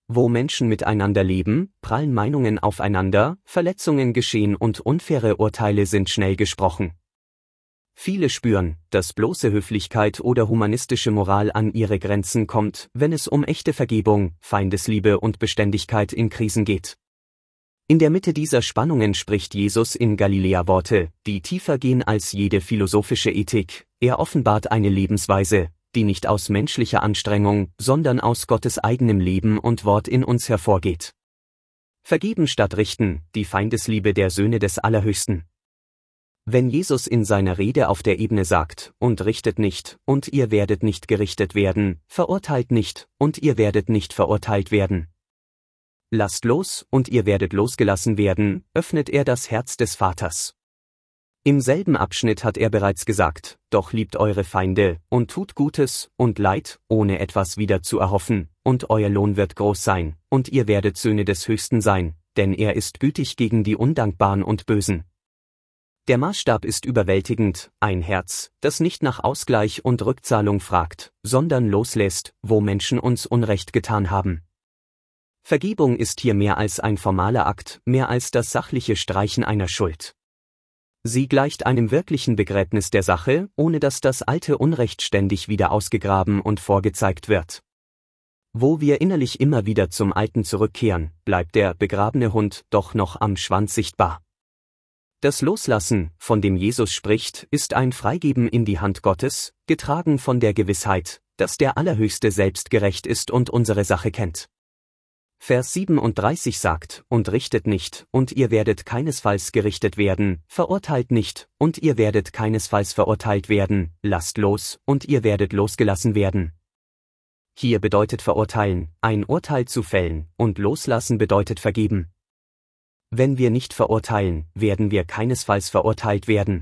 Wo Menschen miteinander leben, prallen Meinungen aufeinander, Verletzungen geschehen und unfaire Urteile sind schnell gesprochen. Viele spüren, dass bloße Höflichkeit oder humanistische Moral an ihre Grenzen kommt, wenn es um echte Vergebung, Feindesliebe und Beständigkeit in Krisen geht. In der Mitte dieser Spannungen spricht Jesus in Galiläa Worte, die tiefer gehen als jede philosophische Ethik. Er offenbart eine Lebensweise, die nicht aus menschlicher Anstrengung, sondern aus Gottes eigenem Leben und Wort in uns hervorgeht. Vergeben statt richten, die Feindesliebe der Söhne des Allerhöchsten. Wenn Jesus in seiner Rede auf der Ebene sagt, und richtet nicht, und ihr werdet nicht gerichtet werden, verurteilt nicht, und ihr werdet nicht verurteilt werden. Lasst los, und ihr werdet losgelassen werden, öffnet er das Herz des Vaters. Im selben Abschnitt hat er bereits gesagt, doch liebt eure Feinde, und tut Gutes, und Leid, ohne etwas wieder zu erhoffen, und euer Lohn wird groß sein, und ihr werdet Söhne des Höchsten sein, denn er ist gütig gegen die Undankbaren und Bösen. Der Maßstab ist überwältigend, ein Herz, das nicht nach Ausgleich und Rückzahlung fragt, sondern loslässt, wo Menschen uns Unrecht getan haben. Vergebung ist hier mehr als ein formaler Akt, mehr als das sachliche Streichen einer Schuld. Sie gleicht einem wirklichen Begräbnis der Sache, ohne dass das alte Unrecht ständig wieder ausgegraben und vorgezeigt wird. Wo wir innerlich immer wieder zum Alten zurückkehren, bleibt der begrabene Hund doch noch am Schwanz sichtbar. Das Loslassen, von dem Jesus spricht, ist ein Freigeben in die Hand Gottes, getragen von der Gewissheit, dass der Allerhöchste selbst gerecht ist und unsere Sache kennt. Vers 37 sagt, und richtet nicht, und ihr werdet keinesfalls gerichtet werden, verurteilt nicht, und ihr werdet keinesfalls verurteilt werden, lasst los, und ihr werdet losgelassen werden. Hier bedeutet verurteilen, ein Urteil zu fällen, und loslassen bedeutet vergeben. Wenn wir nicht verurteilen, werden wir keinesfalls verurteilt werden.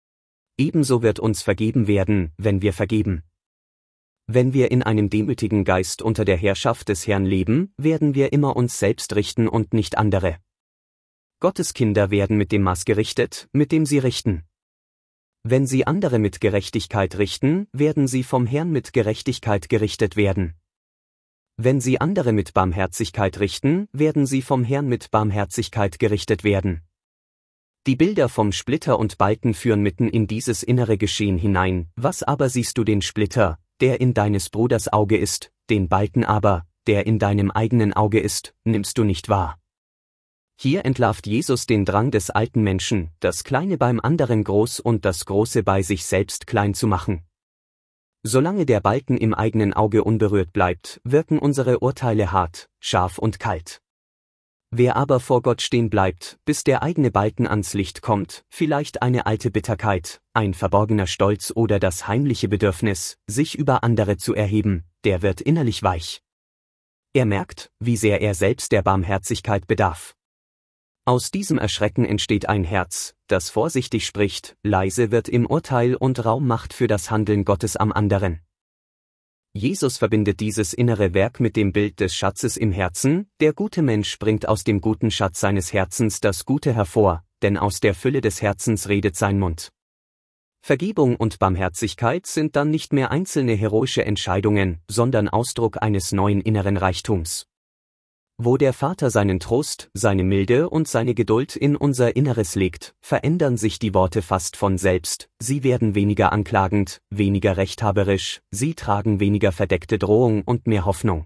Ebenso wird uns vergeben werden, wenn wir vergeben. Wenn wir in einem demütigen Geist unter der Herrschaft des Herrn leben, werden wir immer uns selbst richten und nicht andere. Gottes Kinder werden mit dem Maß gerichtet, mit dem sie richten. Wenn sie andere mit Gerechtigkeit richten, werden sie vom Herrn mit Gerechtigkeit gerichtet werden. Wenn sie andere mit Barmherzigkeit richten, werden sie vom Herrn mit Barmherzigkeit gerichtet werden. Die Bilder vom Splitter und Balken führen mitten in dieses innere Geschehen hinein. Was aber siehst du den Splitter, der in deines Bruders Auge ist, den Balken aber, der in deinem eigenen Auge ist, nimmst du nicht wahr. Hier entlarvt Jesus den Drang des alten Menschen, das Kleine beim anderen groß und das Große bei sich selbst klein zu machen. Solange der Balken im eigenen Auge unberührt bleibt, wirken unsere Urteile hart, scharf und kalt. Wer aber vor Gott stehen bleibt, bis der eigene Balken ans Licht kommt, vielleicht eine alte Bitterkeit, ein verborgener Stolz oder das heimliche Bedürfnis, sich über andere zu erheben, der wird innerlich weich. Er merkt, wie sehr er selbst der Barmherzigkeit bedarf. Aus diesem Erschrecken entsteht ein Herz, das vorsichtig spricht, leise wird im Urteil und Raum macht für das Handeln Gottes am anderen. Jesus verbindet dieses innere Werk mit dem Bild des Schatzes im Herzen. Der gute Mensch bringt aus dem guten Schatz seines Herzens das Gute hervor, denn aus der Fülle des Herzens redet sein Mund. Vergebung und Barmherzigkeit sind dann nicht mehr einzelne heroische Entscheidungen, sondern Ausdruck eines neuen inneren Reichtums. Wo der Vater seinen Trost, seine Milde und seine Geduld in unser Inneres legt, verändern sich die Worte fast von selbst, sie werden weniger anklagend, weniger rechthaberisch, sie tragen weniger verdeckte Drohung und mehr Hoffnung.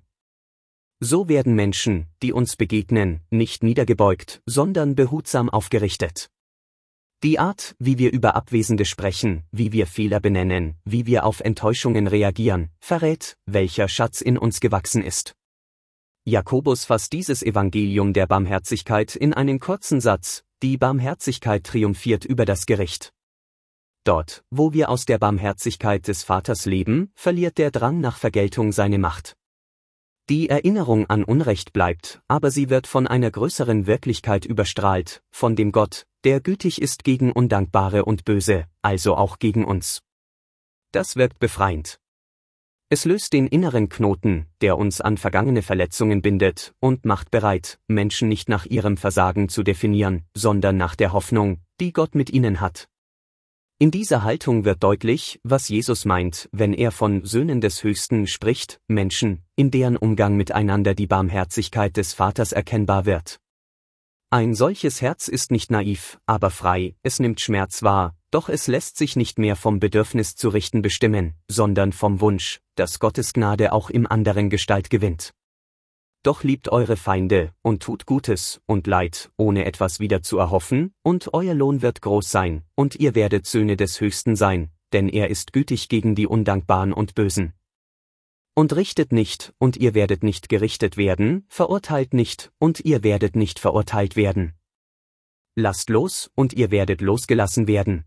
So werden Menschen, die uns begegnen, nicht niedergebeugt, sondern behutsam aufgerichtet. Die Art, wie wir über Abwesende sprechen, wie wir Fehler benennen, wie wir auf Enttäuschungen reagieren, verrät, welcher Schatz in uns gewachsen ist. Jakobus fasst dieses Evangelium der Barmherzigkeit in einen kurzen Satz: Die Barmherzigkeit triumphiert über das Gericht. Dort, wo wir aus der Barmherzigkeit des Vaters leben, verliert der Drang nach Vergeltung seine Macht. Die Erinnerung an Unrecht bleibt, aber sie wird von einer größeren Wirklichkeit überstrahlt, von dem Gott, der gütig ist gegen Undankbare und Böse, also auch gegen uns. Das wirkt befreiend. Es löst den inneren Knoten, der uns an vergangene Verletzungen bindet, und macht bereit, Menschen nicht nach ihrem Versagen zu definieren, sondern nach der Hoffnung, die Gott mit ihnen hat. In dieser Haltung wird deutlich, was Jesus meint, wenn er von Söhnen des Höchsten spricht, Menschen, in deren Umgang miteinander die Barmherzigkeit des Vaters erkennbar wird. Ein solches Herz ist nicht naiv, aber frei, es nimmt Schmerz wahr, doch es lässt sich nicht mehr vom Bedürfnis zu richten bestimmen, sondern vom Wunsch, dass Gottes Gnade auch im anderen Gestalt gewinnt. Doch liebt eure Feinde, und tut Gutes und Leid, ohne etwas wieder zu erhoffen, und euer Lohn wird groß sein, und ihr werdet Söhne des Höchsten sein, denn er ist gütig gegen die Undankbaren und Bösen. Und richtet nicht, und ihr werdet nicht gerichtet werden, verurteilt nicht, und ihr werdet nicht verurteilt werden. Lasst los, und ihr werdet losgelassen werden.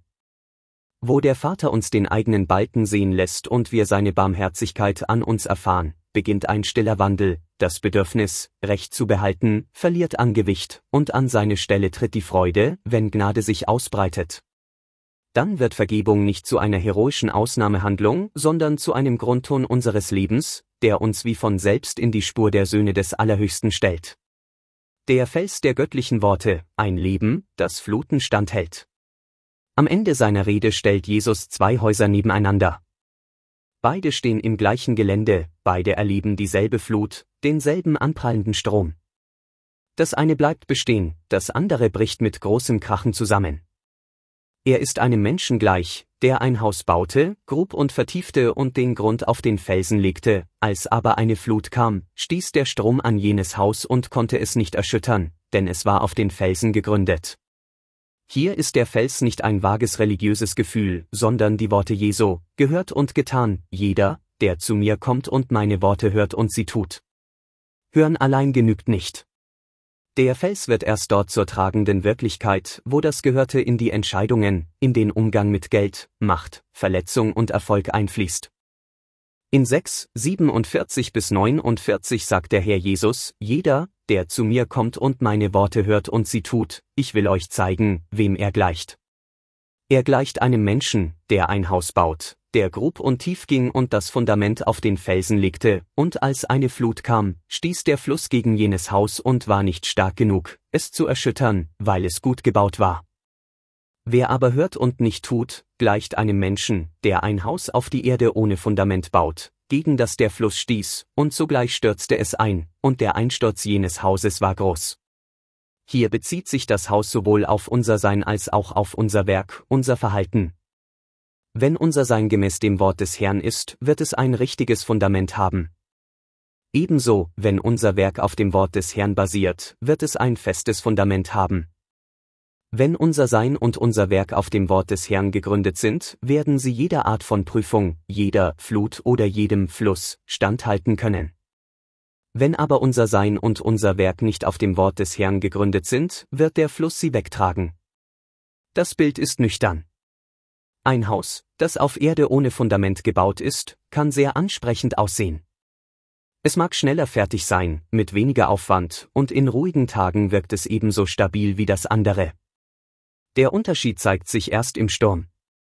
Wo der Vater uns den eigenen Balken sehen lässt und wir seine Barmherzigkeit an uns erfahren, beginnt ein stiller Wandel, das Bedürfnis, Recht zu behalten, verliert an Gewicht, und an seine Stelle tritt die Freude, wenn Gnade sich ausbreitet. Dann wird Vergebung nicht zu einer heroischen Ausnahmehandlung, sondern zu einem Grundton unseres Lebens, der uns wie von selbst in die Spur der Söhne des Allerhöchsten stellt. Der Fels der göttlichen Worte, ein Leben, das Fluten standhält. Am Ende seiner Rede stellt Jesus zwei Häuser nebeneinander. Beide stehen im gleichen Gelände, beide erleben dieselbe Flut, denselben anprallenden Strom. Das eine bleibt bestehen, das andere bricht mit großem Krachen zusammen. Er ist einem Menschen gleich, der ein Haus baute, grub und vertiefte und den Grund auf den Felsen legte, als aber eine Flut kam, stieß der Strom an jenes Haus und konnte es nicht erschüttern, denn es war auf den Felsen gegründet. Hier ist der Fels nicht ein vages religiöses Gefühl, sondern die Worte Jesu, gehört und getan, jeder, der zu mir kommt und meine Worte hört und sie tut. Hören allein genügt nicht. Der Fels wird erst dort zur tragenden Wirklichkeit, wo das Gehörte in die Entscheidungen, in den Umgang mit Geld, Macht, Verletzung und Erfolg einfließt. In 6:47-49 sagt der Herr Jesus, jeder, der zu mir kommt und meine Worte hört und sie tut, ich will euch zeigen, wem er gleicht. Er gleicht einem Menschen, der ein Haus baut, der grub und tief ging und das Fundament auf den Felsen legte, und als eine Flut kam, stieß der Fluss gegen jenes Haus und war nicht stark genug, es zu erschüttern, weil es gut gebaut war. Wer aber hört und nicht tut, gleicht einem Menschen, der ein Haus auf die Erde ohne Fundament baut, gegen das der Fluss stieß, und sogleich stürzte es ein, und der Einsturz jenes Hauses war groß. Hier bezieht sich das Haus sowohl auf unser Sein als auch auf unser Werk, unser Verhalten. Wenn unser Sein gemäß dem Wort des Herrn ist, wird es ein richtiges Fundament haben. Ebenso, wenn unser Werk auf dem Wort des Herrn basiert, wird es ein festes Fundament haben. Wenn unser Sein und unser Werk auf dem Wort des Herrn gegründet sind, werden sie jeder Art von Prüfung, jeder Flut oder jedem Fluss standhalten können. Wenn aber unser Sein und unser Werk nicht auf dem Wort des Herrn gegründet sind, wird der Fluss sie wegtragen. Das Bild ist nüchtern. Ein Haus, das auf Erde ohne Fundament gebaut ist, kann sehr ansprechend aussehen. Es mag schneller fertig sein, mit weniger Aufwand, und in ruhigen Tagen wirkt es ebenso stabil wie das andere. Der Unterschied zeigt sich erst im Sturm.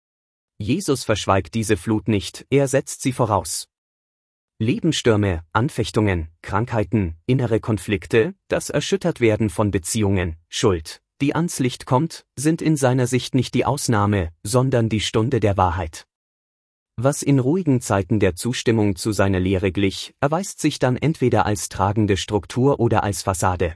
Jesus verschweigt diese Flut nicht, er setzt sie voraus. Lebensstürme, Anfechtungen, Krankheiten, innere Konflikte, das Erschüttertwerden von Beziehungen, Schuld, die ans Licht kommt, sind in seiner Sicht nicht die Ausnahme, sondern die Stunde der Wahrheit. Was in ruhigen Zeiten der Zustimmung zu seiner Lehre glich, erweist sich dann entweder als tragende Struktur oder als Fassade.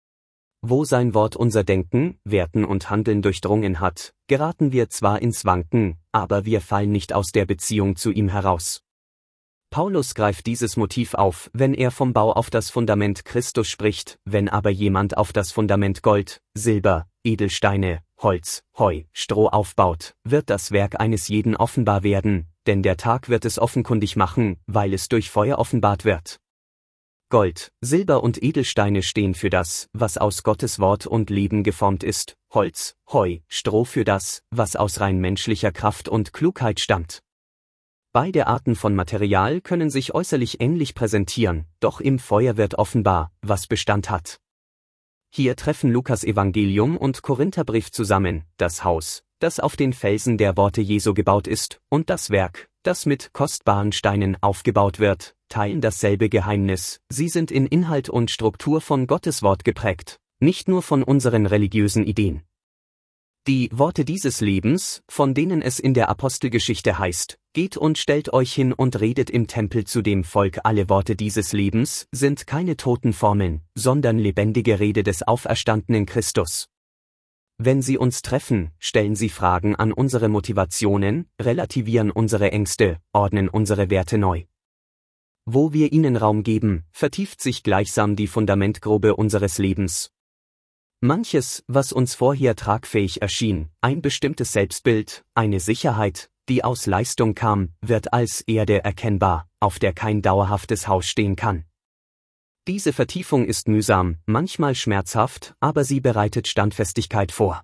Wo sein Wort unser Denken, Werten und Handeln durchdrungen hat, geraten wir zwar ins Wanken, aber wir fallen nicht aus der Beziehung zu ihm heraus. Paulus greift dieses Motiv auf, wenn er vom Bau auf das Fundament Christus spricht, wenn aber jemand auf das Fundament Gold, Silber, Edelsteine, Holz, Heu, Stroh aufbaut, wird das Werk eines jeden offenbar werden, denn der Tag wird es offenkundig machen, weil es durch Feuer offenbart wird. Gold, Silber und Edelsteine stehen für das, was aus Gottes Wort und Leben geformt ist, Holz, Heu, Stroh für das, was aus rein menschlicher Kraft und Klugheit stammt. Beide Arten von Material können sich äußerlich ähnlich präsentieren, doch im Feuer wird offenbar, was Bestand hat. Hier treffen Lukas Evangelium und Korintherbrief zusammen, das Haus, das auf den Felsen der Worte Jesu gebaut ist, und das Werk, das mit kostbaren Steinen aufgebaut wird, teilen dasselbe Geheimnis, sie sind in Inhalt und Struktur von Gottes Wort geprägt, nicht nur von unseren religiösen Ideen. Die Worte dieses Lebens, von denen es in der Apostelgeschichte heißt, geht und stellt euch hin und redet im Tempel zu dem Volk. Alle Worte dieses Lebens sind keine toten Formeln, sondern lebendige Rede des auferstandenen Christus. Wenn sie uns treffen, stellen sie Fragen an unsere Motivationen, relativieren unsere Ängste, ordnen unsere Werte neu. Wo wir ihnen Raum geben, vertieft sich gleichsam die Fundamentgrube unseres Lebens. Manches, was uns vorher tragfähig erschien, ein bestimmtes Selbstbild, eine Sicherheit, die aus Leistung kam, wird als Erde erkennbar, auf der kein dauerhaftes Haus stehen kann. Diese Vertiefung ist mühsam, manchmal schmerzhaft, aber sie bereitet Standfestigkeit vor.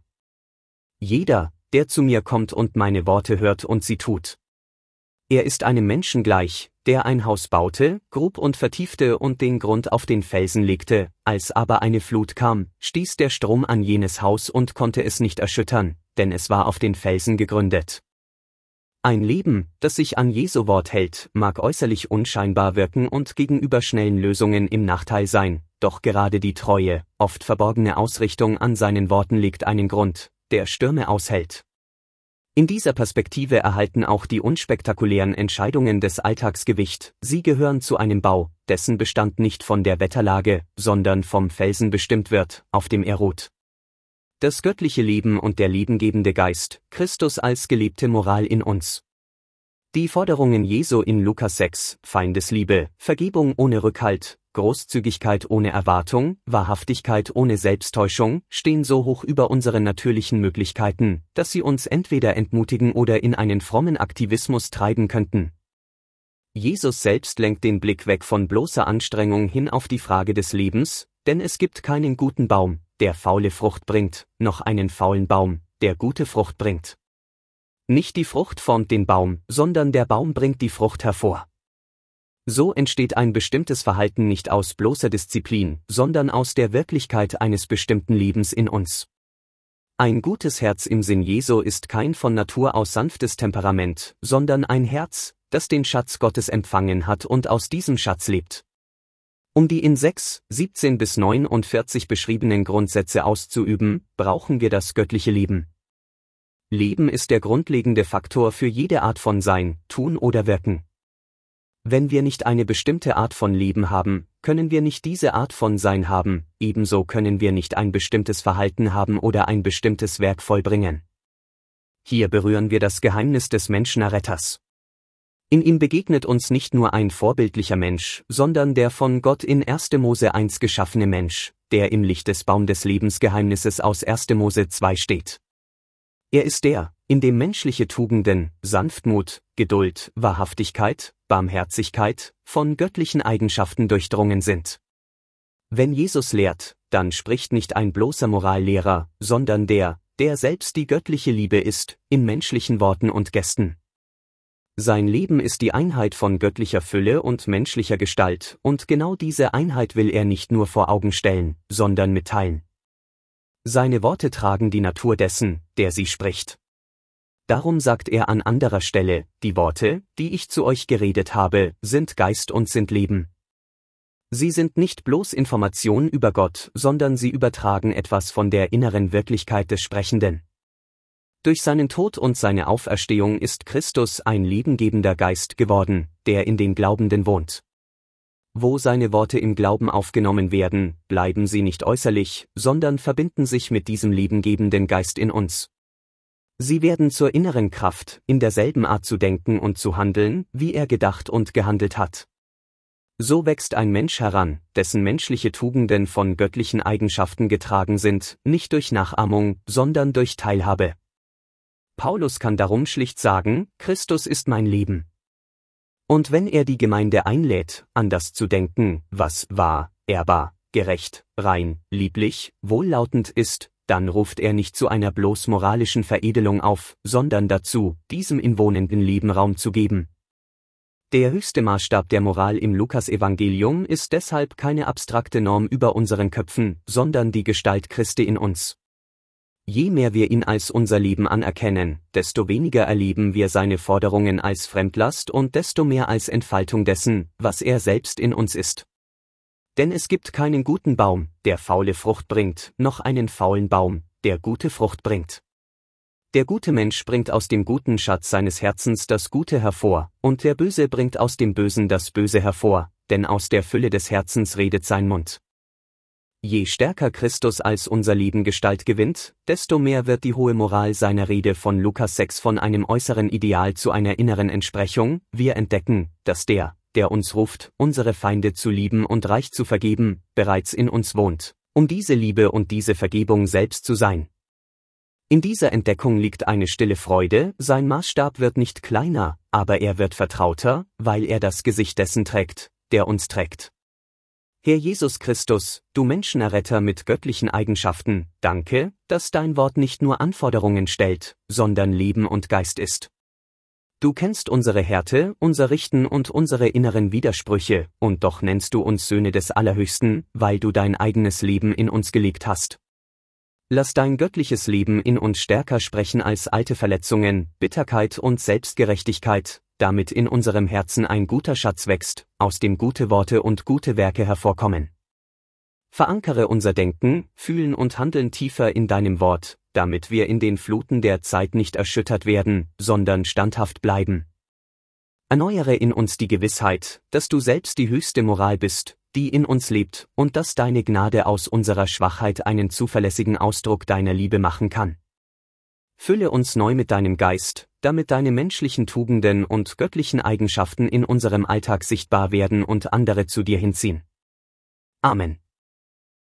Jeder, der zu mir kommt und meine Worte hört und sie tut. Er ist einem Menschen gleich, der ein Haus baute, grub und vertiefte und den Grund auf den Felsen legte, als aber eine Flut kam, stieß der Strom an jenes Haus und konnte es nicht erschüttern, denn es war auf den Felsen gegründet. Ein Leben, das sich an Jesu Wort hält, mag äußerlich unscheinbar wirken und gegenüber schnellen Lösungen im Nachteil sein, doch gerade die treue, oft verborgene Ausrichtung an seinen Worten legt einen Grund, der Stürme aushält. In dieser Perspektive erhalten auch die unspektakulären Entscheidungen des Alltags Gewicht. Sie gehören zu einem Bau, dessen Bestand nicht von der Wetterlage, sondern vom Felsen bestimmt wird, auf dem er ruht. Das göttliche Leben und der lebengebende Geist, Christus als gelebte Moral in uns. Die Forderungen Jesu in Lukas 6, Feindesliebe, Vergebung ohne Rückhalt, Großzügigkeit ohne Erwartung, Wahrhaftigkeit ohne Selbsttäuschung, stehen so hoch über unseren natürlichen Möglichkeiten, dass sie uns entweder entmutigen oder in einen frommen Aktivismus treiben könnten. Jesus selbst lenkt den Blick weg von bloßer Anstrengung hin auf die Frage des Lebens, denn es gibt keinen guten Baum, der faule Frucht bringt, noch einen faulen Baum, der gute Frucht bringt. Nicht die Frucht formt den Baum, sondern der Baum bringt die Frucht hervor. So entsteht ein bestimmtes Verhalten nicht aus bloßer Disziplin, sondern aus der Wirklichkeit eines bestimmten Lebens in uns. Ein gutes Herz im Sinn Jesu ist kein von Natur aus sanftes Temperament, sondern ein Herz, das den Schatz Gottes empfangen hat und aus diesem Schatz lebt. Um die in 6, 17 bis 49 beschriebenen Grundsätze auszuüben, brauchen wir das göttliche Leben. Leben ist der grundlegende Faktor für jede Art von Sein, Tun oder Wirken. Wenn wir nicht eine bestimmte Art von Leben haben, können wir nicht diese Art von Sein haben, ebenso können wir nicht ein bestimmtes Verhalten haben oder ein bestimmtes Werk vollbringen. Hier berühren wir das Geheimnis des Menschenerretters. In ihm begegnet uns nicht nur ein vorbildlicher Mensch, sondern der von Gott in 1. Mose 1 geschaffene Mensch, der im Licht des Baum des Lebensgeheimnisses aus 1. Mose 2 steht. Er ist der, in dem menschliche Tugenden, Sanftmut, Geduld, Wahrhaftigkeit, Barmherzigkeit, von göttlichen Eigenschaften durchdrungen sind. Wenn Jesus lehrt, dann spricht nicht ein bloßer Morallehrer, sondern der selbst die göttliche Liebe ist, in menschlichen Worten und Gesten. Sein Leben ist die Einheit von göttlicher Fülle und menschlicher Gestalt, und genau diese Einheit will er nicht nur vor Augen stellen, sondern mitteilen. Seine Worte tragen die Natur dessen, der sie spricht. Darum sagt er an anderer Stelle, die Worte, die ich zu euch geredet habe, sind Geist und sind Leben. Sie sind nicht bloß Information über Gott, sondern sie übertragen etwas von der inneren Wirklichkeit des Sprechenden. Durch seinen Tod und seine Auferstehung ist Christus ein lebengebender Geist geworden, der in den Glaubenden wohnt. Wo seine Worte im Glauben aufgenommen werden, bleiben sie nicht äußerlich, sondern verbinden sich mit diesem lebengebenden Geist in uns. Sie werden zur inneren Kraft, in derselben Art zu denken und zu handeln, wie er gedacht und gehandelt hat. So wächst ein Mensch heran, dessen menschliche Tugenden von göttlichen Eigenschaften getragen sind, nicht durch Nachahmung, sondern durch Teilhabe. Paulus kann darum schlicht sagen, Christus ist mein Leben. Und wenn er die Gemeinde einlädt, anders zu denken, was wahr, ehrbar, gerecht, rein, lieblich, wohllautend ist, dann ruft er nicht zu einer bloß moralischen Veredelung auf, sondern dazu, diesem inwohnenden Leben Raum zu geben. Der höchste Maßstab der Moral im Lukasevangelium ist deshalb keine abstrakte Norm über unseren Köpfen, sondern die Gestalt Christi in uns. Je mehr wir ihn als unser Leben anerkennen, desto weniger erleben wir seine Forderungen als Fremdlast und desto mehr als Entfaltung dessen, was er selbst in uns ist. Denn es gibt keinen guten Baum, der faule Frucht bringt, noch einen faulen Baum, der gute Frucht bringt. Der gute Mensch bringt aus dem guten Schatz seines Herzens das Gute hervor, und der Böse bringt aus dem Bösen das Böse hervor, denn aus der Fülle des Herzens redet sein Mund. Je stärker Christus als unser Leben Gestalt gewinnt, desto mehr wird die hohe Moral seiner Rede von Lukas 6 von einem äußeren Ideal zu einer inneren Entsprechung. Wir entdecken, dass der uns ruft, unsere Feinde zu lieben und reich zu vergeben, bereits in uns wohnt, um diese Liebe und diese Vergebung selbst zu sein. In dieser Entdeckung liegt eine stille Freude, sein Maßstab wird nicht kleiner, aber er wird vertrauter, weil er das Gesicht dessen trägt, der uns trägt. Herr Jesus Christus, du Menschenerretter mit göttlichen Eigenschaften, danke, dass dein Wort nicht nur Anforderungen stellt, sondern Leben und Geist ist. Du kennst unsere Härte, unser Richten und unsere inneren Widersprüche, und doch nennst du uns Söhne des Allerhöchsten, weil du dein eigenes Leben in uns gelegt hast. Lass dein göttliches Leben in uns stärker sprechen als alte Verletzungen, Bitterkeit und Selbstgerechtigkeit, damit in unserem Herzen ein guter Schatz wächst, aus dem gute Worte und gute Werke hervorkommen. Verankere unser Denken, Fühlen und Handeln tiefer in deinem Wort, damit wir in den Fluten der Zeit nicht erschüttert werden, sondern standhaft bleiben. Erneuere in uns die Gewissheit, dass du selbst die höchste Moral bist, die in uns lebt, und dass deine Gnade aus unserer Schwachheit einen zuverlässigen Ausdruck deiner Liebe machen kann. Fülle uns neu mit deinem Geist, damit deine menschlichen Tugenden und göttlichen Eigenschaften in unserem Alltag sichtbar werden und andere zu dir hinziehen. Amen.